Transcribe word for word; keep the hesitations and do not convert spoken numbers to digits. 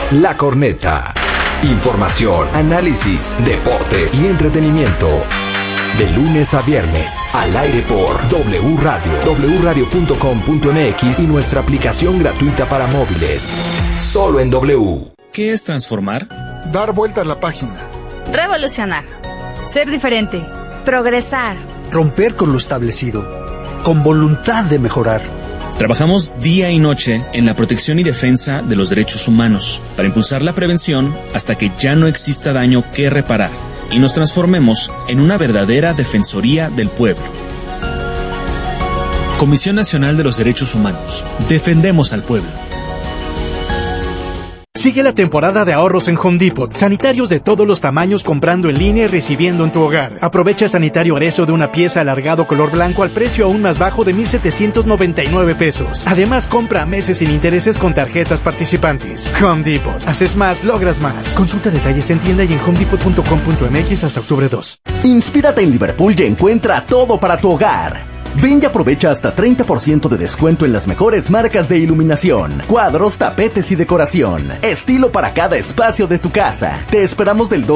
La Corneta. Información, análisis, deporte y entretenimiento. De lunes a viernes, al aire por W Radio, w radio punto com punto m x y nuestra aplicación gratuita para móviles. Solo en W. ¿Qué es transformar? Dar vuelta a la página. Revolucionar. Ser diferente. Progresar. Romper con lo establecido. Con voluntad de mejorar. Trabajamos día y noche en la protección y defensa de los derechos humanos para impulsar la prevención hasta que ya no exista daño que reparar y nos transformemos en una verdadera defensoría del pueblo. Comisión Nacional de los Derechos Humanos. Defendemos al pueblo. Sigue la temporada de ahorros en Home Depot. Sanitarios de todos los tamaños comprando en línea y recibiendo en tu hogar. Aprovecha el sanitario Arezo de una pieza alargado color blanco al precio aún más bajo de mil setecientos noventa y nueve pesos. Además, compra a meses sin intereses con tarjetas participantes. Home Depot. Haces más, logras más. Consulta detalles en tienda y en home depot punto com punto m x hasta octubre dos. Inspírate en Liverpool y encuentra todo para tu hogar. Ven y aprovecha hasta treinta por ciento de descuento en las mejores marcas de iluminación, cuadros, tapetes y decoración. Estilo para cada espacio de tu casa. Te esperamos del